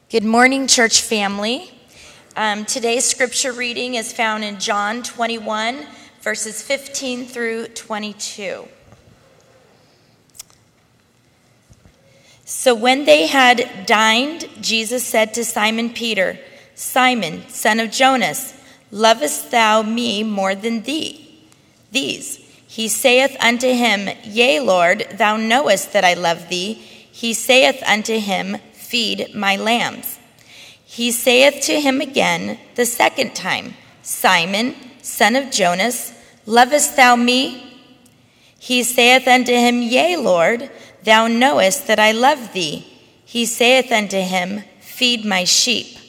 Good morning, church family. Today's scripture reading is found in John 21, verses 15 through 22. So when they had dined, Jesus said to Simon Peter, "Simon, son of Jonas, lovest thou me more than these?" He saith unto him, "Yea, Lord, thou knowest that I love thee." He saith unto him, "Feed my lambs." He saith to him again the second time, "Simon, son of Jonas, lovest thou me?" He saith unto him, "Yea, Lord, thou knowest that I love thee." He saith unto him, "Feed my sheep."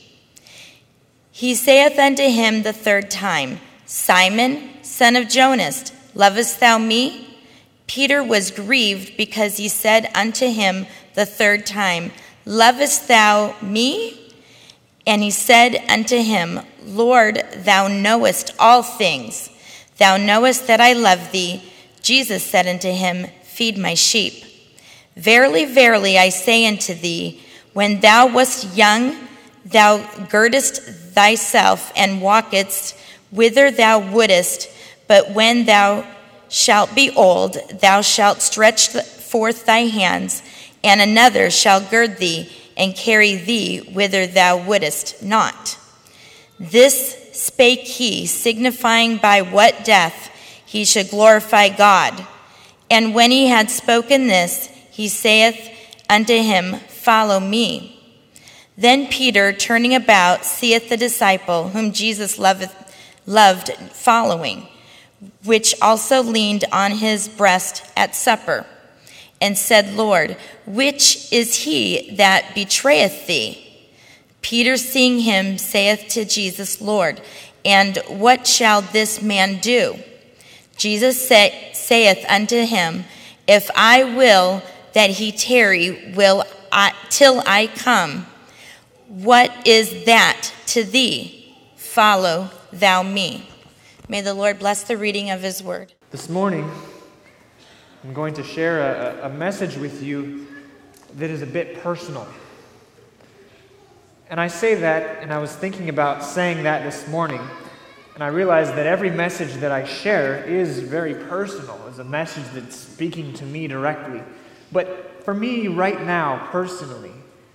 He saith unto him the third time, "Simon, son of Jonas, lovest thou me?" Peter was grieved because he said unto him the third time, "Lovest thou me?" And he said unto him, "Lord, thou knowest all things. Thou knowest that I love thee." Jesus said unto him, "Feed my sheep. Verily, verily, I say unto thee, when thou wast young, thou girdest thyself and walkedst whither thou wouldest. But when thou shalt be old, thou shalt stretch forth thy hands, and another shall gird thee and carry thee whither thou wouldest not." This spake he, signifying by what death he should glorify God. And when he had spoken this, he saith unto him, "Follow me." Then Peter, turning about, seeth the disciple whom Jesus loved following, which also leaned on his breast at supper, and said, "Lord, which is he that betrayeth thee?" Peter, seeing him, saith to Jesus, "Lord, and what shall this man do?" Jesus saith unto him, "If I will that he tarry till I come, what is that to thee? Follow thou me." May the Lord bless the reading of his word. This morning, I'm going to share a message with you that is a bit personal. And I say that, and I was thinking about saying that this morning, and I realized that every message that I share is very personal. It's a message that's speaking to me directly. But for me right now, personally,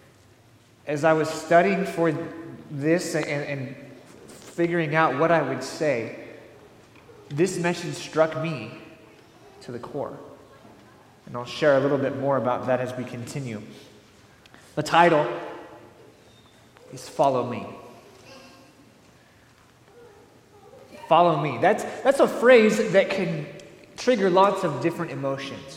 as I was studying for this and figuring out what I would say, this message struck me to the core. And I'll share a little bit more about that as we continue. The title is Follow Me. Follow me. That's a phrase that can trigger lots of different emotions.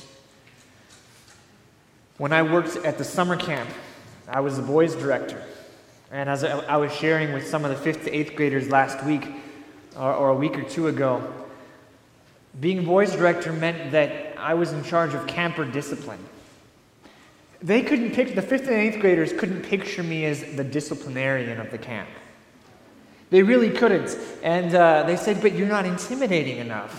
When I worked at the summer camp, I was the boys director. And as I was sharing with some of the 5th to 8th graders last week, or a week or two ago, being boys director meant that I was in charge of camper discipline. The 5th and 8th graders couldn't picture me as the disciplinarian of the camp. They really couldn't. And they said, "But you're not intimidating enough."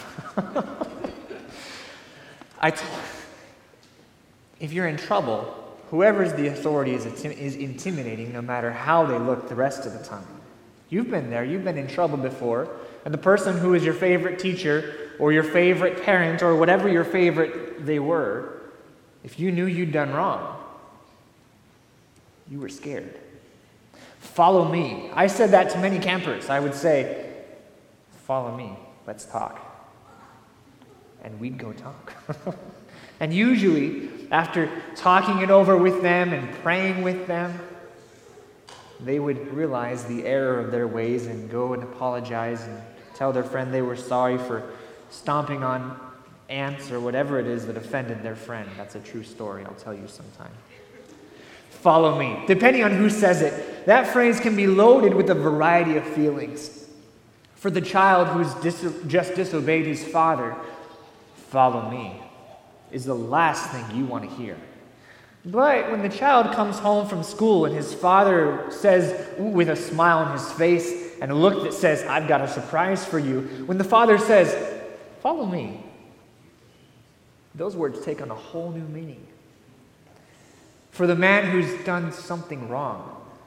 If you're in trouble, whoever's the authority is intimidating no matter how they look the rest of the time. You've been there. You've been in trouble before. And the person who is your favorite teacher or your favorite parent or whatever your favorite they were, if you knew you'd done wrong, you were scared. Follow me. I said that to many campers. I would say, "Follow me. Let's talk." And we'd go talk. And usually, after talking it over with them and praying with them, they would realize the error of their ways and go and apologize and tell their friend they were sorry for stomping on ants or whatever it is that offended their friend. That's a true story. I'll tell you sometime. Follow me. Depending on who says it, that phrase can be loaded with a variety of feelings. For the child who's just disobeyed his father, "Follow me," is the last thing you want to hear. But when the child comes home from school and his father says, with a smile on his face and a look that says, "I've got a surprise for you," when the father says, "Follow me," those words take on a whole new meaning. For the man who's done something wrong,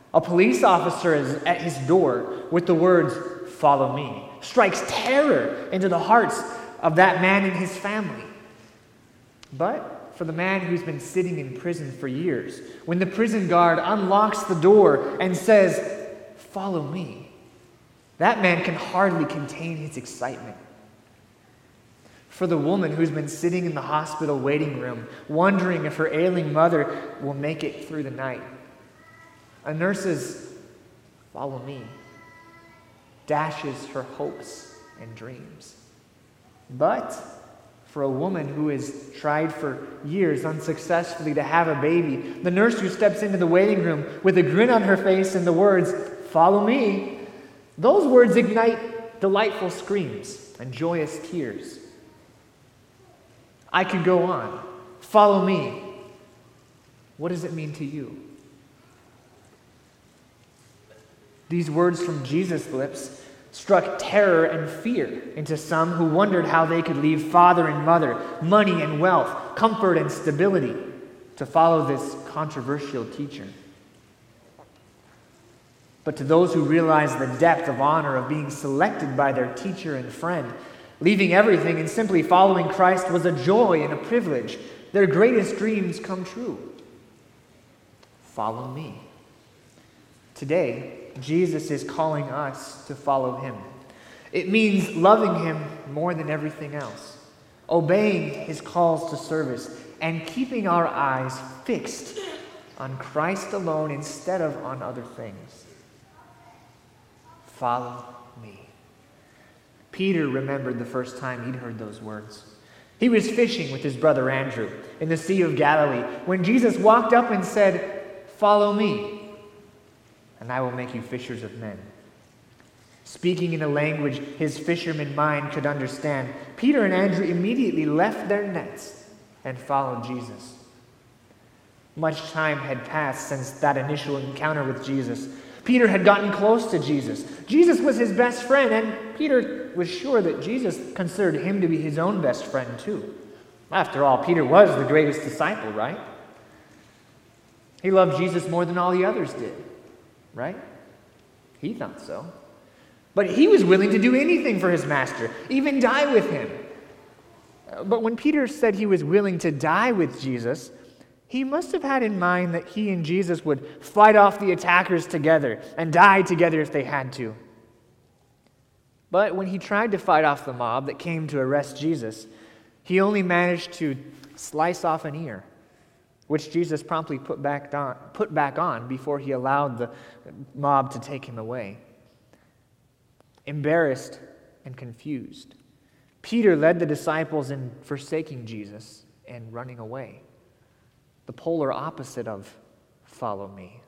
A police officer is at his door with the words, "Follow me," strikes terror into the hearts of that man and his family. But for the man who's been sitting in prison for years, when the prison guard unlocks the door and says, "Follow me," that man can hardly contain his excitement. For the woman who's been sitting in the hospital waiting room, wondering if her ailing mother will make it through the night, a nurse's "Follow me" dashes her hopes and dreams. But for a woman who has tried for years unsuccessfully to have a baby, the nurse who steps into the waiting room with a grin on her face and the words, "Follow me," those words ignite delightful screams and joyous tears. I could go on. Follow me. What does it mean to you? These words from Jesus' lips struck terror and fear into some who wondered how they could leave father and mother, money and wealth, comfort and stability to follow this controversial teacher. But to those who realized the depth of honor of being selected by their teacher and friend, leaving everything and simply following Christ was a joy and a privilege. Their greatest dreams come true. Follow me. Today, Jesus is calling us to follow him. It means loving him more than everything else, obeying his calls to service, and keeping our eyes fixed on Christ alone instead of on other things. Follow me. Peter remembered the first time he'd heard those words. He was fishing with his brother Andrew in the Sea of Galilee when Jesus walked up and said, "Follow me, and I will make you fishers of men." Speaking in a language his fisherman mind could understand, Peter and Andrew immediately left their nets and followed Jesus. Much time had passed since that initial encounter with Jesus. Peter had gotten close to Jesus. Jesus was his best friend, and Peter was sure that Jesus considered him to be his own best friend too. After all, Peter was the greatest disciple, right? He loved Jesus more than all the others did, right? He thought so. But he was willing to do anything for his master, even die with him. But when Peter said he was willing to die with Jesus, he must have had in mind that he and Jesus would fight off the attackers together and die together if they had to. But when he tried to fight off the mob that came to arrest Jesus, he only managed to slice off an ear, which Jesus promptly put back on before he allowed the mob to take him away. Embarrassed and confused, Peter led the disciples in forsaking Jesus and running away. The polar opposite of "follow me."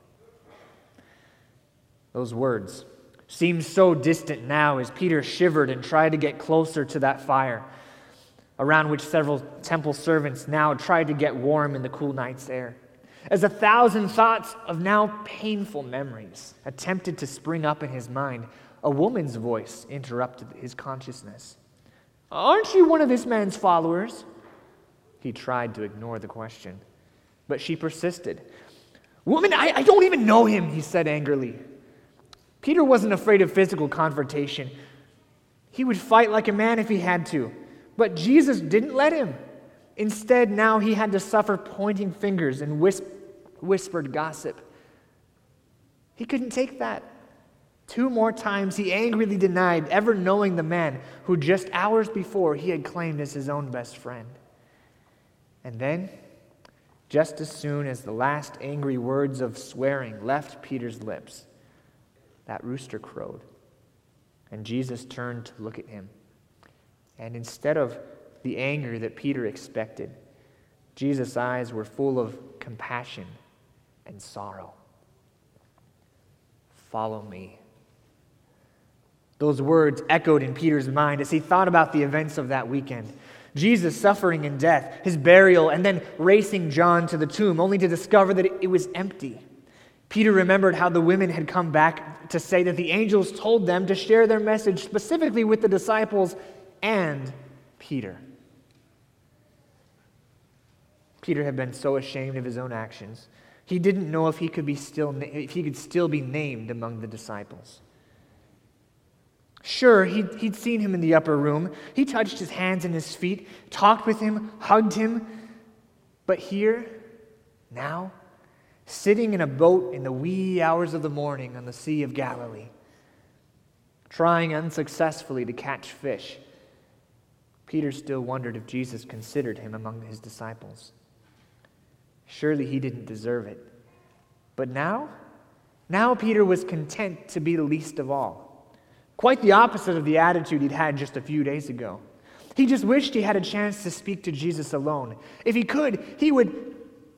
Those words seemed so distant now as Peter shivered and tried to get closer to that fire, around which several temple servants now tried to get warm in the cool night's air. As 1,000 thoughts of now painful memories attempted to spring up in his mind, a woman's voice interrupted his consciousness. "Aren't you one of this man's followers?" He tried to ignore the question, but she persisted. "Woman, I don't even know him," he said angrily. Peter wasn't afraid of physical confrontation. He would fight like a man if he had to, but Jesus didn't let him. Instead, now he had to suffer pointing fingers and whispered gossip. He couldn't take that. 2 more times he angrily denied ever knowing the man who just hours before he had claimed as his own best friend. And then, just as soon as the last angry words of swearing left Peter's lips, that rooster crowed, and Jesus turned to look at him. And instead of the anger that Peter expected, Jesus' eyes were full of compassion and sorrow. "Follow me." Those words echoed in Peter's mind as he thought about the events of that weekend. Jesus' suffering and death, his burial, and then racing John to the tomb, only to discover that it was empty. Peter remembered how the women had come back to say that the angels told them to share their message specifically with the disciples and Peter. Peter had been so ashamed of his own actions He didn't know if he could still be named among the disciples. Sure, he'd seen him in the upper room. He touched his hands and his feet, talked with him, hugged him. But here, now, sitting in a boat in the wee hours of the morning on the Sea of Galilee, trying unsuccessfully to catch fish, Peter still wondered if Jesus considered him among his disciples. Surely he didn't deserve it. But now Peter was content to be the least of all. Quite the opposite of the attitude he'd had just a few days ago. He just wished he had a chance to speak to Jesus alone. If he could, he would...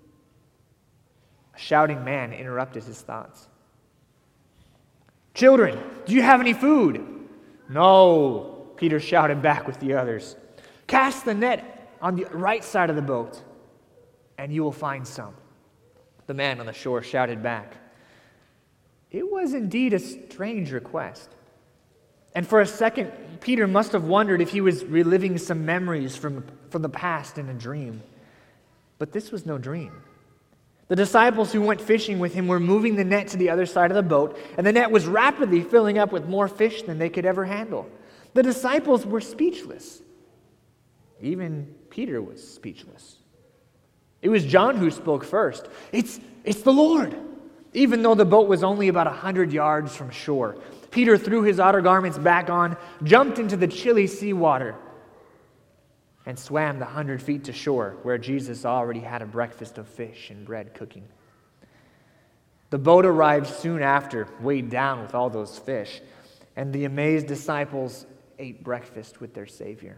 A shouting man interrupted his thoughts. "Children, do you have any food?" "No," Peter shouted back with the others. "Cast the net on the right side of the boat, and you will find some," the man on the shore shouted back. It was indeed a strange request. And for a second, Peter must have wondered if he was reliving some memories from the past in a dream. But this was no dream. The disciples who went fishing with him were moving the net to the other side of the boat, and the net was rapidly filling up with more fish than they could ever handle. The disciples were speechless. Even Peter was speechless. It was John who spoke first. It's the Lord. Even though the boat was only about 100 yards from shore, Peter threw his outer garments back on, jumped into the chilly seawater, and swam the 100 feet to shore where Jesus already had a breakfast of fish and bread cooking. The boat arrived soon after, weighed down with all those fish, and the amazed disciples ate breakfast with their Savior.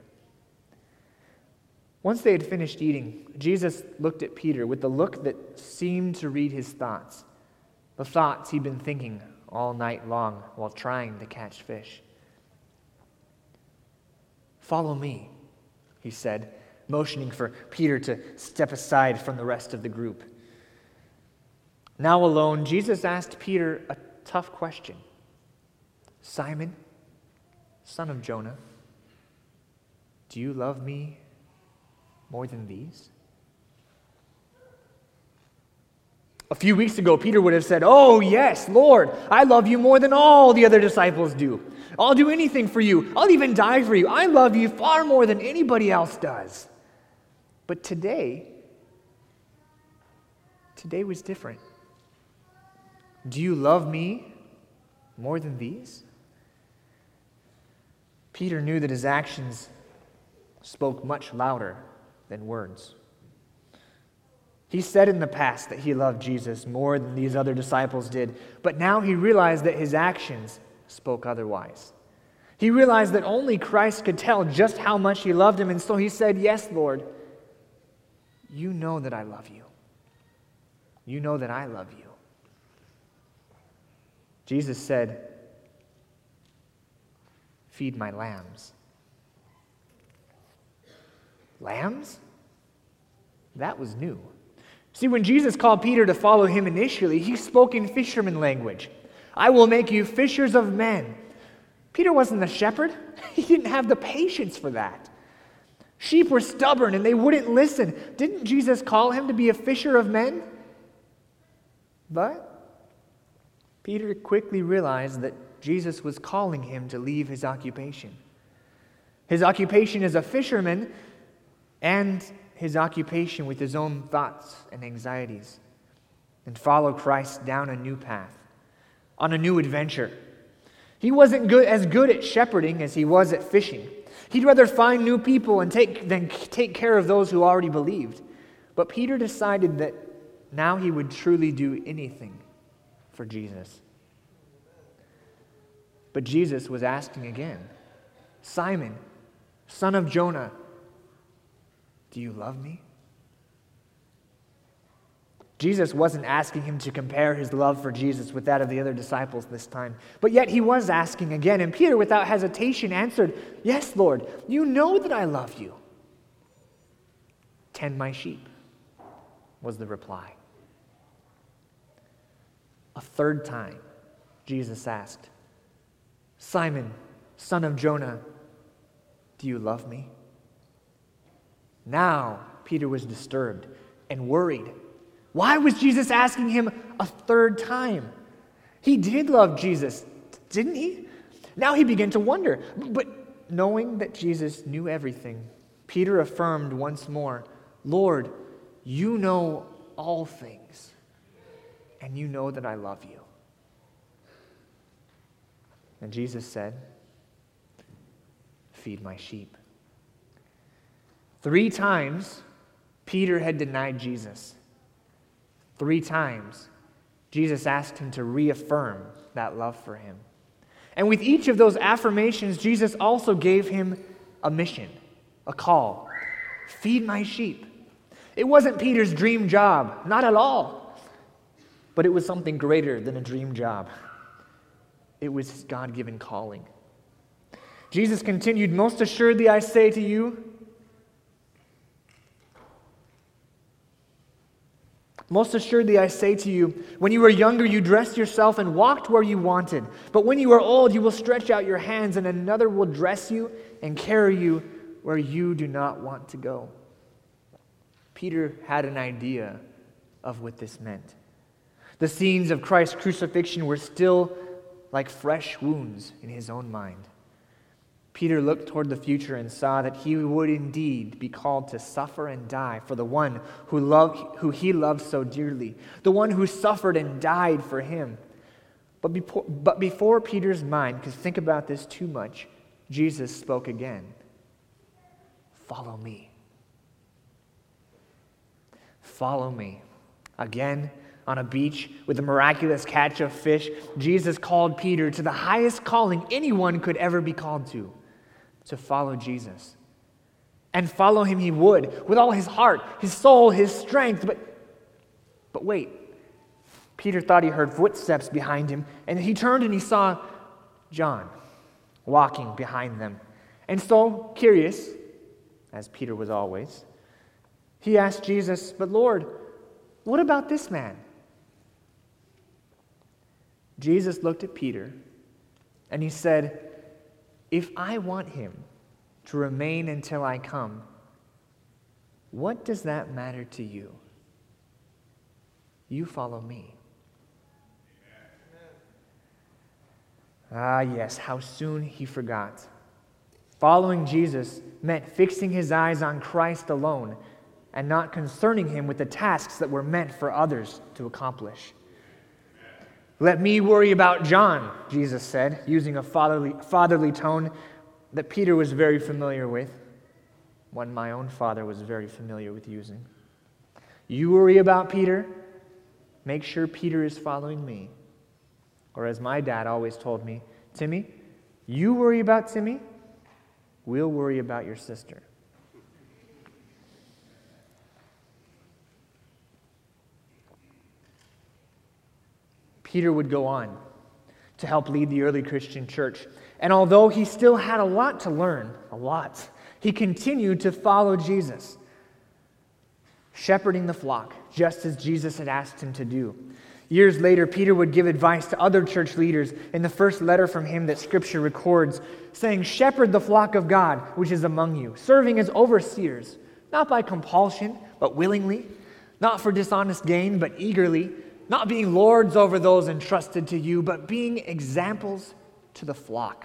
Once they had finished eating, Jesus looked at Peter with the look that seemed to read his thoughts, the thoughts he'd been thinking all night long while trying to catch fish. "Follow me," he said, motioning for Peter to step aside from the rest of the group. Now alone, Jesus asked Peter a tough question. "Simon, son of Jonah, do you love me more than these?" A few weeks ago, Peter would have said, "Oh, yes, Lord, I love you more than all the other disciples do. I'll do anything for you. I'll even die for you. I love you far more than anybody else does." But today was different. "Do you love me more than these?" Peter knew that his actions spoke much louder than words. He said in the past that he loved Jesus more than these other disciples did, but now he realized that his actions spoke otherwise. He realized that only Christ could tell just how much he loved him, and so he said, "Yes, Lord, you know that I love you. You know that I love you." Jesus said, "Feed my lambs." Lambs? That was new. See, when Jesus called Peter to follow him initially, he spoke in fisherman language. "I will make you fishers of men." Peter wasn't a shepherd. He didn't have the patience for that. Sheep were stubborn and they wouldn't listen. Didn't Jesus call him to be a fisher of men? But Peter quickly realized that Jesus was calling him to leave his occupation. His occupation as a fisherman and his occupation with his own thoughts and anxieties, and follow Christ down a new path, on a new adventure. He wasn't as good at shepherding as he was at fishing. He'd rather find new people and take care of those who already believed. But Peter decided that now he would truly do anything for Jesus. But Jesus was asking again, "Simon, son of Jonah, do you love me?" Jesus wasn't asking him to compare his love for Jesus with that of the other disciples this time. But yet he was asking again, and Peter, without hesitation, answered, "Yes, Lord, you know that I love you." "Tend my sheep," was the reply. A third time, Jesus asked, "Simon, son of Jonah, do you love me?" Now Peter was disturbed and worried. Why was Jesus asking him a third time? He did love Jesus, didn't he? Now he began to wonder. But knowing that Jesus knew everything, Peter affirmed once more, Lord, you know all things, and you know that I love you. And Jesus said, feed my sheep. 3 times, Peter had denied Jesus. 3 times, Jesus asked him to reaffirm that love for him. And with each of those affirmations, Jesus also gave him a mission, a call. Feed my sheep. It wasn't Peter's dream job, not at all. But it was something greater than a dream job. It was his God-given calling. Jesus continued, most assuredly I say to you, when you were younger, you dressed yourself and walked where you wanted. But when you are old, you will stretch out your hands, and another will dress you and carry you where you do not want to go. Peter had an idea of what this meant. The scenes of Christ's crucifixion were still like fresh wounds in his own mind. Peter looked toward the future and saw that he would indeed be called to suffer and die for the one who he loved so dearly, the one who suffered and died for him. But before Peter's mind could think about this too much, Jesus spoke again. Follow me. Follow me. Again, on a beach with a miraculous catch of fish, Jesus called Peter to the highest calling anyone could ever be called to follow Jesus. And follow him he would, with all his heart, his soul, his strength. But wait, Peter thought he heard footsteps behind him, and he turned and he saw John walking behind them. And so, curious, as Peter was always, he asked Jesus, but Lord, what about this man? Jesus looked at Peter and he said, if I want him to remain until I come, what does that matter to you? You follow me. Ah, yes, how soon he forgot. Following Jesus meant fixing his eyes on Christ alone and not concerning him with the tasks that were meant for others to accomplish. Let me worry about John, Jesus said, using a fatherly tone that Peter was very familiar with, one my own father was very familiar with using. You worry about Peter, make sure Peter is following me. Or as my dad always told me, Timmy, you worry about Timmy, we'll worry about your sister. Peter would go on to help lead the early Christian church. And although he still had a lot to learn, he continued to follow Jesus, shepherding the flock, just as Jesus had asked him to do. Years later, Peter would give advice to other church leaders in the first letter from him that Scripture records, saying, shepherd the flock of God, which is among you, serving as overseers, not by compulsion, but willingly, not for dishonest gain, but eagerly, not being lords over those entrusted to you, but being examples to the flock.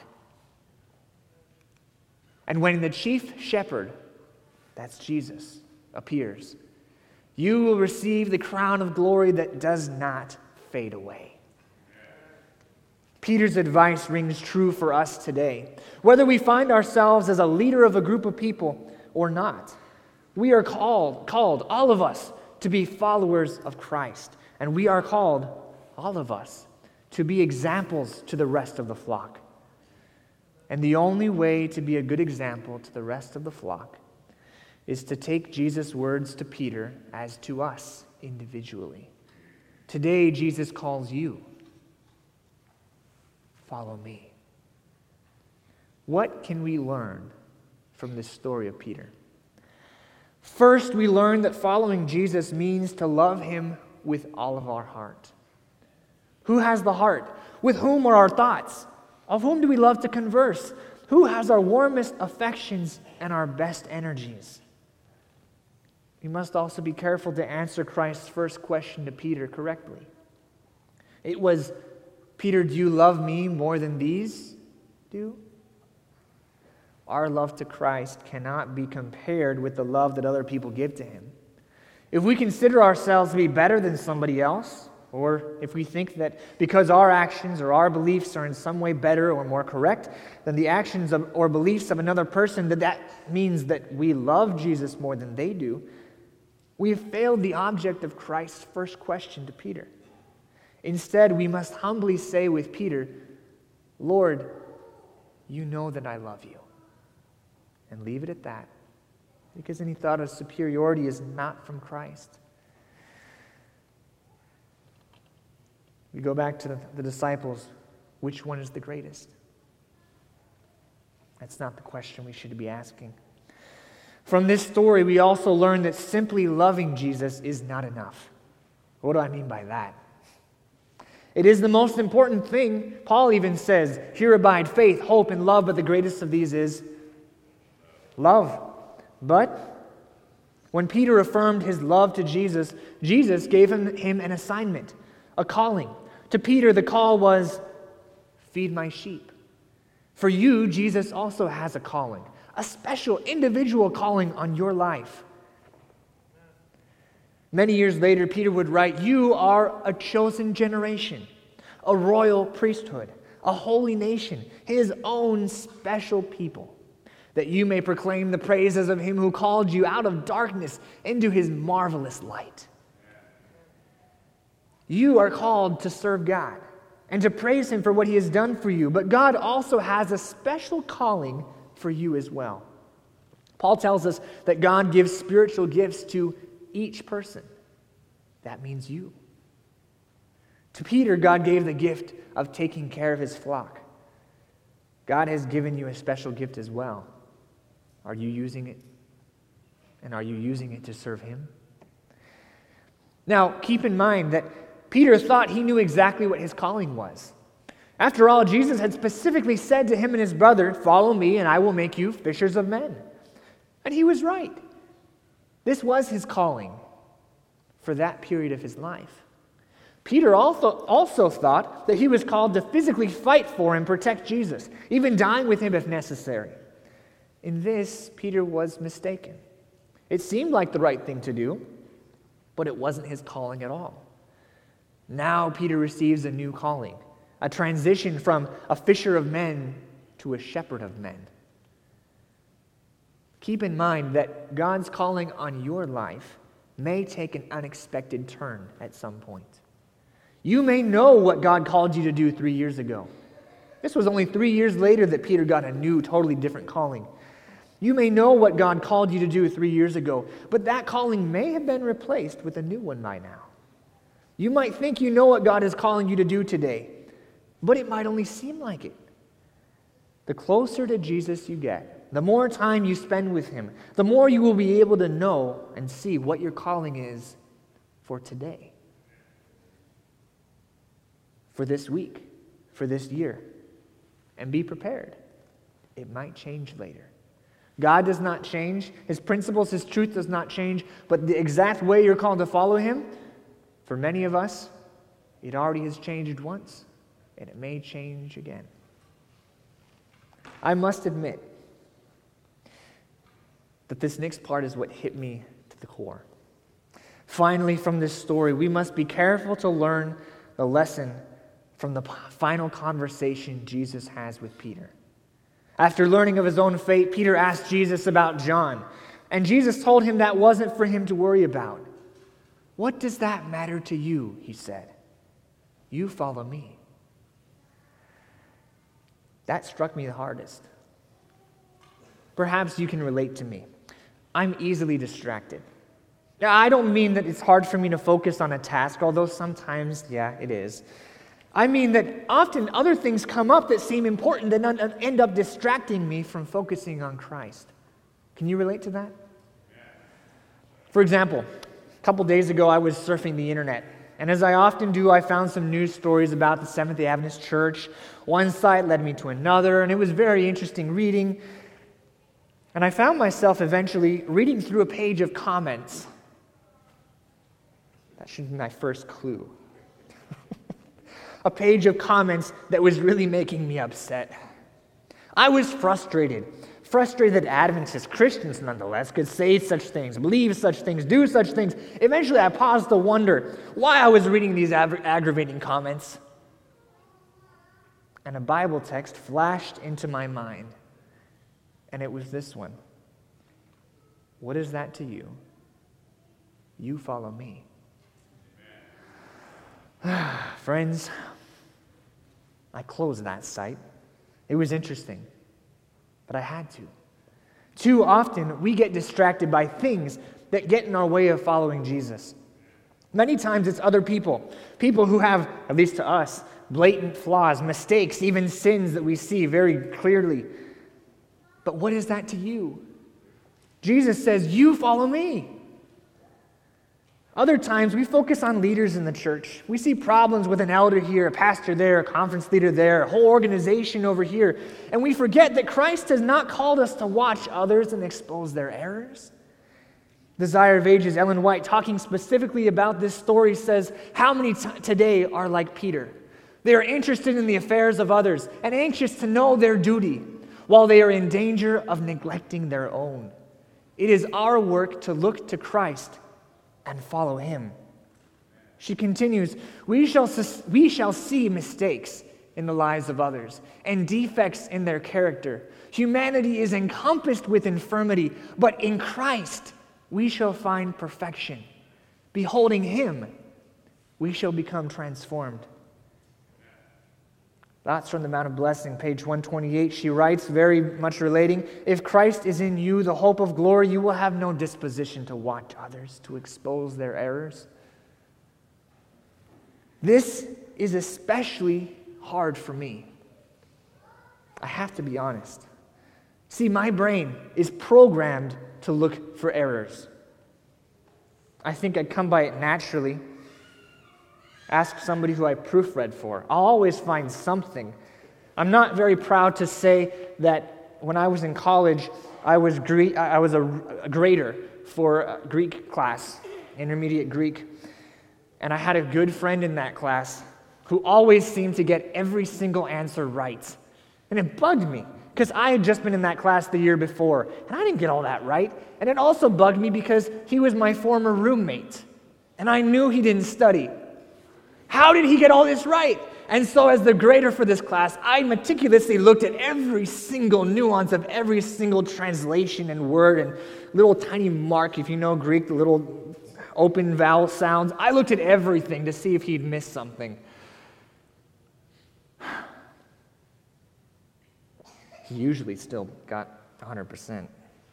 And when the chief shepherd, that's Jesus, appears, you will receive the crown of glory that does not fade away. Peter's advice rings true for us today. Whether we find ourselves as a leader of a group of people or not, we are called, all of us, to be followers of Christ. And we are called, all of us, to be examples to the rest of the flock. And the only way to be a good example to the rest of the flock is to take Jesus' words to Peter as to us individually. Today, Jesus calls you, follow me. What can we learn from this story of Peter? First, we learn that following Jesus means to love him with all of our heart. Who has the heart? With whom are our thoughts? Of whom do we love to converse? Who has our warmest affections and our best energies? we must also be careful to answer Christ's first question to Peter correctly. It was, Peter, do you love me more than these do? Our love to Christ cannot be compared with the love that other people give to him. If we consider ourselves to be better than somebody else, or if we think that because our actions or our beliefs are in some way better or more correct than the actions or beliefs of another person, that means that we love Jesus more than they do, we have failed the object of Christ's first question to Peter. Instead, we must humbly say with Peter, Lord, you know that I love you. And leave it at that, because any thought of superiority is not from Christ. We go back to the disciples. Which one is the greatest? That's not the question we should be asking. From this story, we also learn that simply loving Jesus is not enough. What do I mean by that? It is the most important thing. Paul even says, here abide faith, hope, and love, but the greatest of these is love. But when Peter affirmed his love to Jesus, Jesus gave him an assignment, a calling. To Peter, the call was, feed my sheep. For you, Jesus also has a calling, a special individual calling on your life. Many years later, Peter would write, you are a chosen generation, a royal priesthood, a holy nation, his own special people, that you may proclaim the praises of him who called you out of darkness into his marvelous light. You are called to serve God and to praise him for what he has done for you, but God also has a special calling for you as well. Paul tells us that God gives spiritual gifts to each person. That means you. To Peter, God gave the gift of taking care of his flock. God has given you a special gift as well. Are you using it? And are you using it to serve him? Now, keep in mind that Peter thought he knew exactly what his calling was. After all, Jesus had specifically said to him and his brother, follow me and I will make you fishers of men. And he was right. This was his calling for that period of his life. Peter also thought that he was called to physically fight for and protect Jesus, even dying with him if necessary. In this, Peter was mistaken. It seemed like the right thing to do, but it wasn't his calling at all. Now Peter receives a new calling, a transition from a fisher of men to a shepherd of men. Keep in mind that God's calling on your life may take an unexpected turn at some point. You may know what God called you to do 3 years ago. This was only 3 years later that Peter got a new, totally different calling. You may know what God called you to do 3 years ago, but that calling may have been replaced with a new one by now. You might think you know what God is calling you to do today, but it might only seem like it. The closer to Jesus you get, the more time you spend with him, the more you will be able to know and see what your calling is for today, for this week, for this year. And be prepared. It might change later. God does not change. His principles, his truth does not change, but the exact way you're called to follow him, for many of us, it already has changed once, and it may change again. I must admit that this next part is what hit me to the core. Finally, from this story, we must be careful to learn the lesson from the final conversation Jesus has with Peter. After learning of his own fate, Peter asked Jesus about John, and Jesus told him that wasn't for him to worry about. What does that matter to you, he said. You follow me. That struck me the hardest. Perhaps you can relate to me. I'm easily distracted. Now, I don't mean that it's hard for me to focus on a task, although sometimes, it is. I mean that often other things come up that seem important that end up distracting me from focusing on Christ. Can you relate to that? For example, a couple days ago I was surfing the internet, and as I often do, I found some news stories about the Seventh-day Adventist Church. One site led me to another, and it was very interesting reading. And I found myself eventually reading through a page of comments. That should be my first clue. A page of comments that was really making me upset. I was frustrated that Adventists, Christians nonetheless, could say such things, believe such things, do such things. Eventually I paused to wonder why I was reading these aggravating comments. And a Bible text flashed into my mind, and it was this one. What is that to you? You follow me. Friends, I closed that site. It was interesting, but I had to. Too often, we get distracted by things that get in our way of following Jesus. Many times it's other people who have, at least to us, blatant flaws, mistakes, even sins that we see very clearly. But what is that to you? Jesus says, you follow me. Other times, we focus on leaders in the church. We see problems with an elder here, a pastor there, a conference leader there, a whole organization over here, and we forget that Christ has not called us to watch others and expose their errors. Desire of Ages, Ellen White, talking specifically about this story, says, how many today are like Peter? They are interested in the affairs of others and anxious to know their duty, while they are in danger of neglecting their own. It is our work to look to Christ and follow him. She continues, we shall see mistakes in the lives of others and defects in their character. Humanity is encompassed with infirmity, but in Christ we shall find perfection. Beholding him, we shall become transformed. Thoughts from the Mount of Blessing, page 128. She writes, very much relating, if Christ is in you, the hope of glory, you will have no disposition to watch others, to expose their errors. This is especially hard for me. I have to be honest. See, my brain is programmed to look for errors. I think I'd come by it naturally. Ask somebody who I proofread for. I'll always find something. I'm not very proud to say that when I was in college, I was a grader for a Greek class, intermediate Greek. And I had a good friend in that class who always seemed to get every single answer right. And it bugged me, because I had just been in that class the year before, and I didn't get all that right. And it also bugged me because he was my former roommate, and I knew he didn't study. How did he get all this right? And so as the grader for this class, I meticulously looked at every single nuance of every single translation and word and little tiny mark, if you know Greek, the little open vowel sounds. I looked at everything to see if he'd missed something. He usually still got 100%.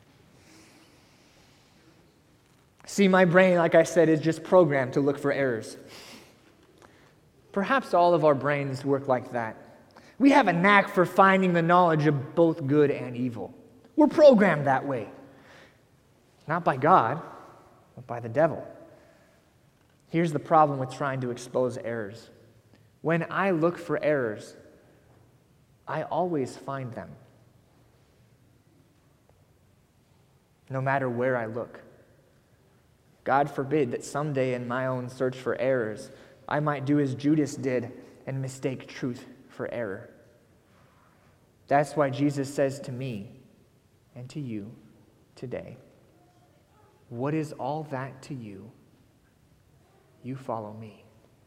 See, my brain, like I said, is just programmed to look for errors. Perhaps all of our brains work like that. We have a knack for finding the knowledge of both good and evil. We're programmed that way. Not by God, but by the devil. Here's the problem with trying to expose errors. When I look for errors, I always find them. No matter where I look. God forbid that someday in my own search for errors, I might do as Judas did and mistake truth for error. That's why Jesus says to me and to you today, what is all that to you? You follow me.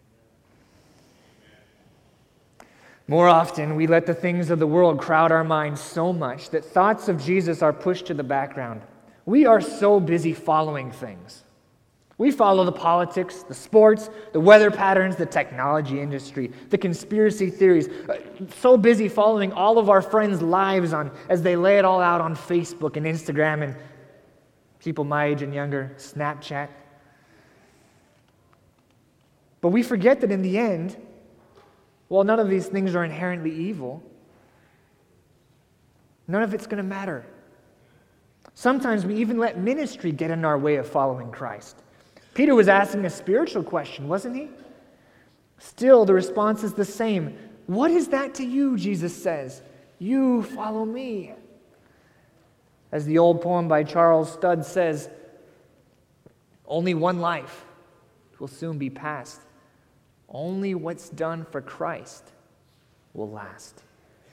More often, we let the things of the world crowd our minds so much that thoughts of Jesus are pushed to the background. We are so busy following things. We follow the politics, the sports, the weather patterns, the technology industry, the conspiracy theories. So busy following all of our friends' lives as they lay it all out on Facebook and Instagram and people my age and younger, Snapchat. But we forget that in the end, while none of these things are inherently evil, none of it's going to matter. Sometimes we even let ministry get in our way of following Christ. Peter was asking a spiritual question, wasn't he? Still, the response is the same. What is that to you, Jesus says? You follow me. As the old poem by Charles Studd says, only one life will soon be past. Only what's done for Christ will last.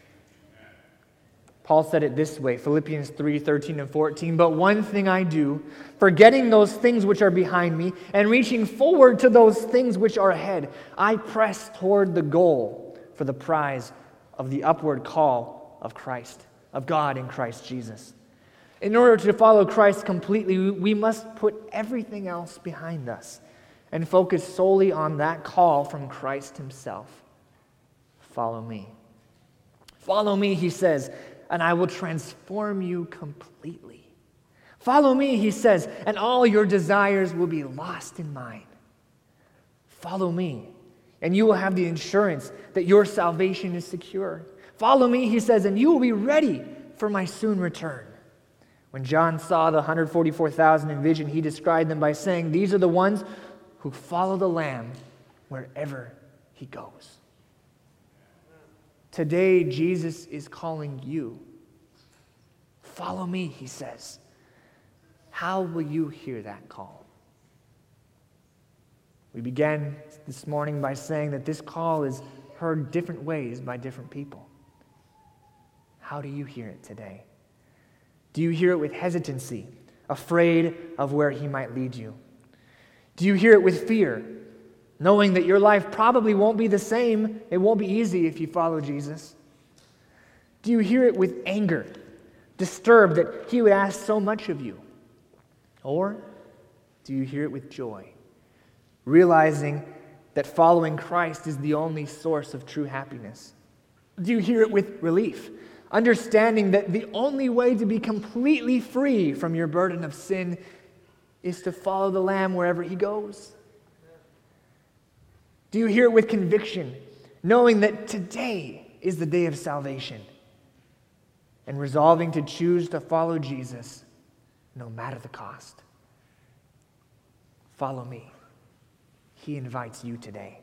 Paul said it this way, Philippians 3:13 and 14, "But one thing I do, forgetting those things which are behind me, and reaching forward to those things which are ahead, I press toward the goal for the prize of the upward call of Christ, of God in Christ Jesus." In order to follow Christ completely, we must put everything else behind us and focus solely on that call from Christ himself. Follow me. Follow me, he says, and I will transform you completely. Follow me, he says, and all your desires will be lost in mine. Follow me, and you will have the assurance that your salvation is secure. Follow me, he says, and you will be ready for my soon return. When John saw the 144,000 in vision, he described them by saying, "These are the ones who follow the Lamb wherever he goes." Today, Jesus is calling you. Follow me, he says. How will you hear that call? We began this morning by saying that this call is heard different ways by different people. How do you hear it today? Do you hear it with hesitancy, afraid of where he might lead you? Do you hear it with fear, knowing that your life probably won't be the same, it won't be easy if you follow Jesus? Do you hear it with anger, disturbed that he would ask so much of you? Or do you hear it with joy, realizing that following Christ is the only source of true happiness? Do you hear it with relief, understanding that the only way to be completely free from your burden of sin is to follow the Lamb wherever he goes? Do you hear it with conviction, knowing that today is the day of salvation, and resolving to choose to follow Jesus no matter the cost? Follow me. He invites you today.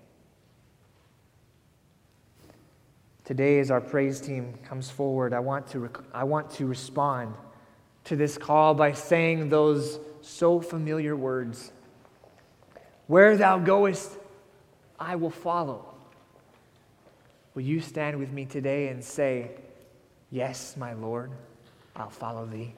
Today, as our praise team comes forward, I want to respond to this call by saying those so familiar words. Where thou goest, I will follow. Will you stand with me today and say, "Yes, my Lord, I'll follow thee"?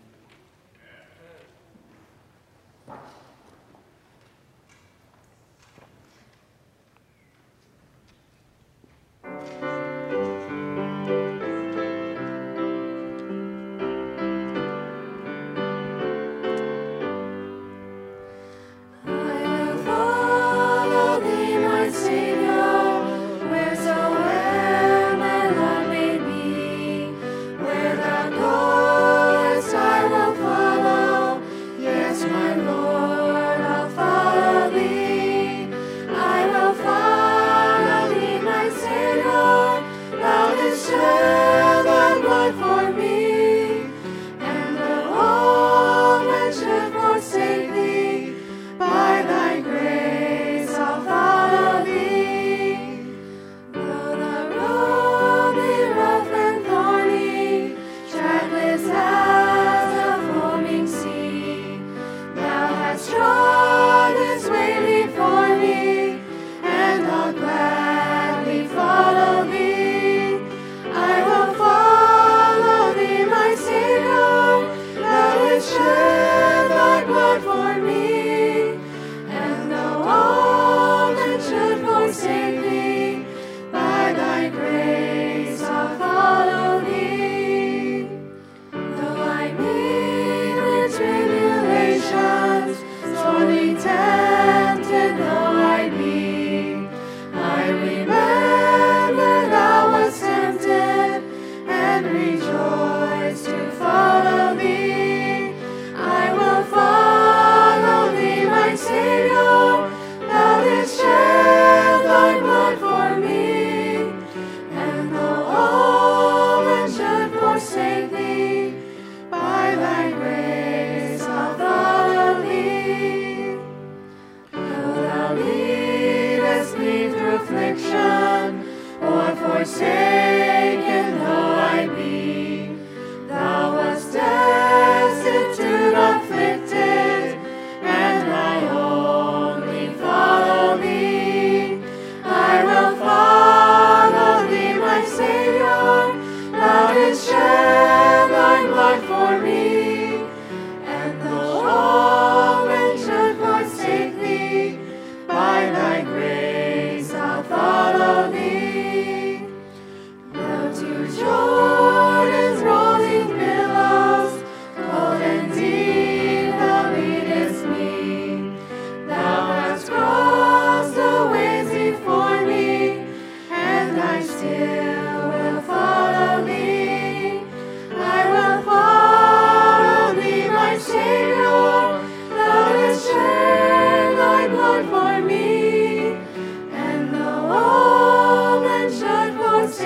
I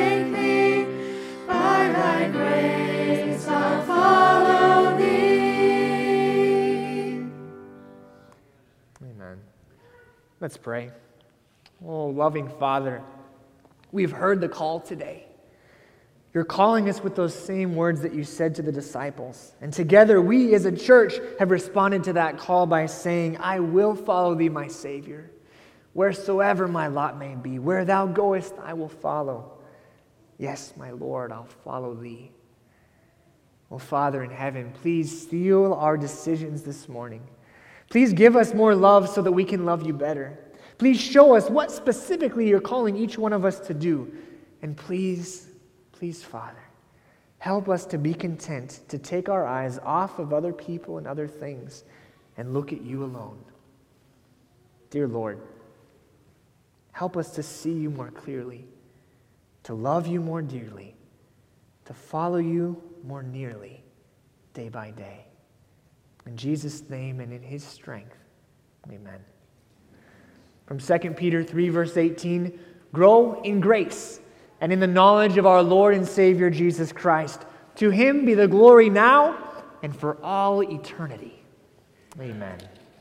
take thee. By thy grace I'll follow thee. Amen. Let's pray. Oh, loving Father, we've heard the call today. You're calling us with those same words that you said to the disciples. And together we as a church have responded to that call by saying, I will follow thee, my Savior. Wheresoever my lot may be, where thou goest, I will follow. Yes, my Lord, I'll follow thee. Oh, Father in heaven, please seal our decisions this morning. Please give us more love so that we can love you better. Please show us what specifically you're calling each one of us to do. And please, Father, help us to be content to take our eyes off of other people and other things and look at you alone. Dear Lord, help us to see you more clearly, to love you more dearly, to follow you more nearly day by day. In Jesus' name and in his strength, amen. From 2 Peter 3, verse 18, grow in grace and in the knowledge of our Lord and Savior Jesus Christ. To him be the glory now and for all eternity. Amen.